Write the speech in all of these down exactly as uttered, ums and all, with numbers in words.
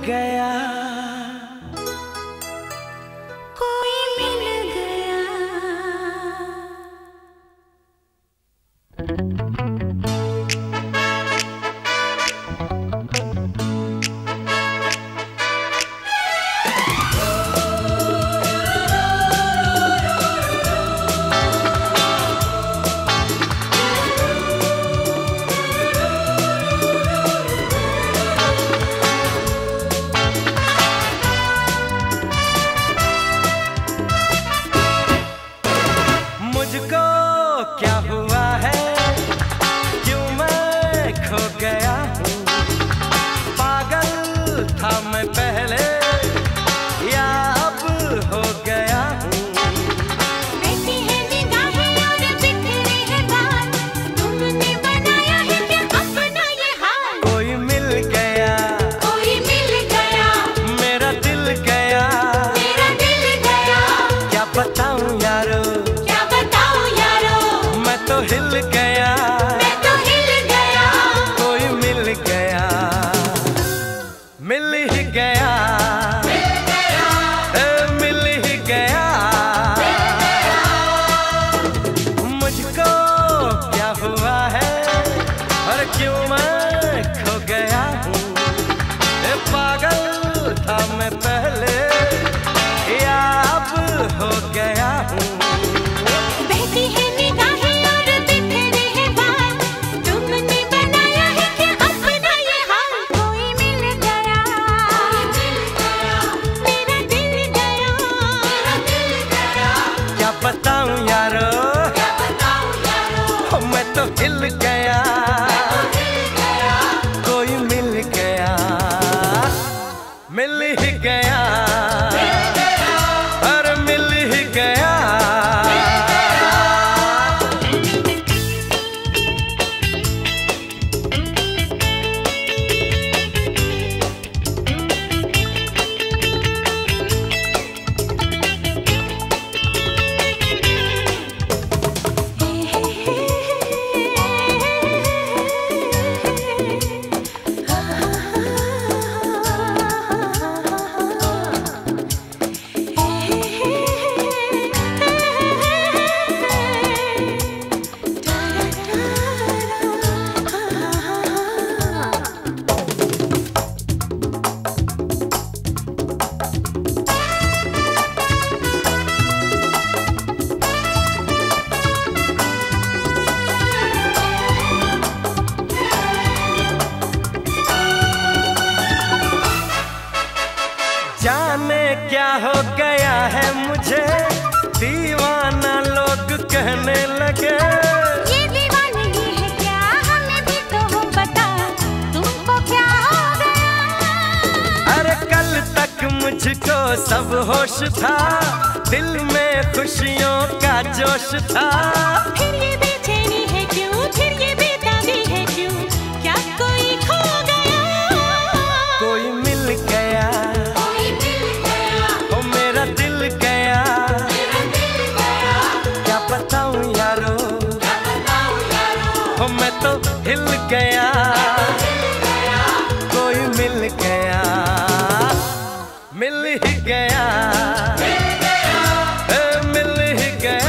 गया, कोई मिल गया। मुझको क्या हुआ है, क्यों मैं खो गया हूँ। पागल था मैं पहले, या अब हो गया हूँ। बैठी है निगाहें और बिखरी है बात, तुमने बनाया है क्या अपना ये हाल। कोई मिल गया, कोई मिल गया, मेरा दिल गया, मेरा दिल गया। क्या बताऊँ यारो, तो हिल गया, मैं तो हिल गया। कोई मिल गया, मिल ही गया, मिल गया, ए, मिल ही गया, मिल गया। मुझको क्या हुआ है और क्यों मैं खो गया हूँ। ए, पागल था मैं पहले, या अब हो गया हूँ। बहती है बताऊं यारो, क्या बताऊं यारो, मैं तो हिल गया, मैं तो हिल गया। कोई मिल गया, मिल ही गया, मिल गया, और मिल ही गया। जाने क्या हो गया है मुझे, दीवाना लोग कहने लगे। ये दीवानगी है क्या, हमें भी तो हो बता, तुमको क्या हो गया। अरे कल तक मुझको सब होश था, दिल में खुशियों का जोश था। फिर ये बेचैनी है क्यों, फिर ये बेताबी है क्यों, क्या कोई खो गया। कोई मिल गया, कोई मिल गया, ओ मेरा दिल गया, मेरा दिल गया। क्या बताऊं यारो, क्या बताऊं यारो, ओ मैं तो हिल गया, हिल गया। कोई मिल गया, मिल ही गया, मिल गया, ए, मिल ही गया।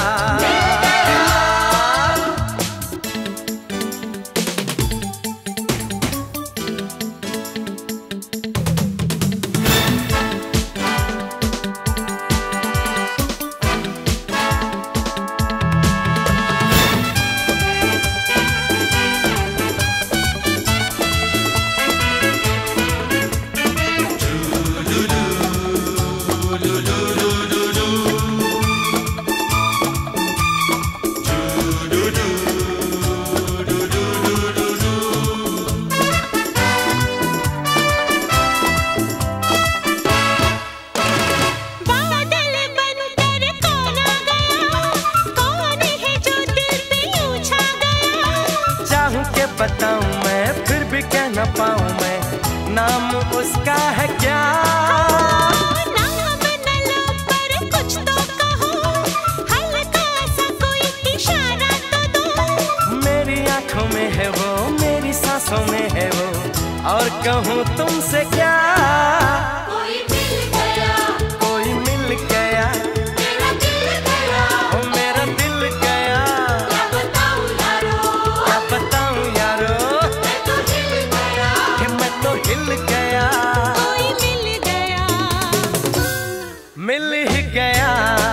बताऊं मैं, फिर भी कह न पाऊं मैं, नाम उसका है क्या। नाम न लो पर कुछ तो कहो, हल्का सा कोई इशारा तो दो। मेरी आंखों में है वो, मेरी सांसों में है वो, और कहूँ तुमसे क्या, कोई मिल गया, कोई मिल गया, मेरा दिल गया, ओ मेरा दिल गया। क्या बताऊं यारो, क्या बताऊं यारो, मैं तो हिल गया, कि मैं तो हिल गया। कोई मिल गया, मिल ही गया,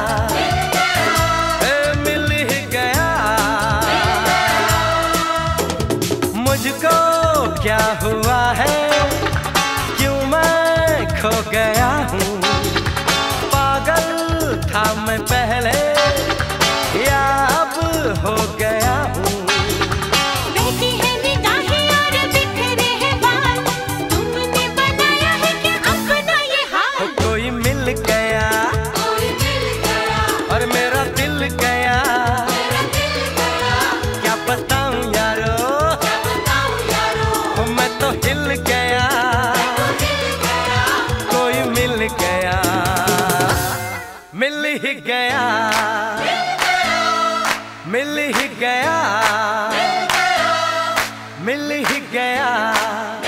ए मिल ही गया। मुझको क्या हुआ है, क्यों मैं खो गया हूँ। पागल था मैं पहले, या अब हो गया हूँ। बहती है निगाहें और बिखरे हैं बाल, तुमने बनाया है क्या अपना ये हाल। हो कोई मिल गया, कोई मिल गया, और मेरा दिल गया। मेरा दिल गया, क्या बताऊं यारो, क्या बताऊं यारो, हो मैं तो हिल गया। तो हिल गया, कोई मिल गया, मिल ही गया, मिल ही गया, मिल ही गया।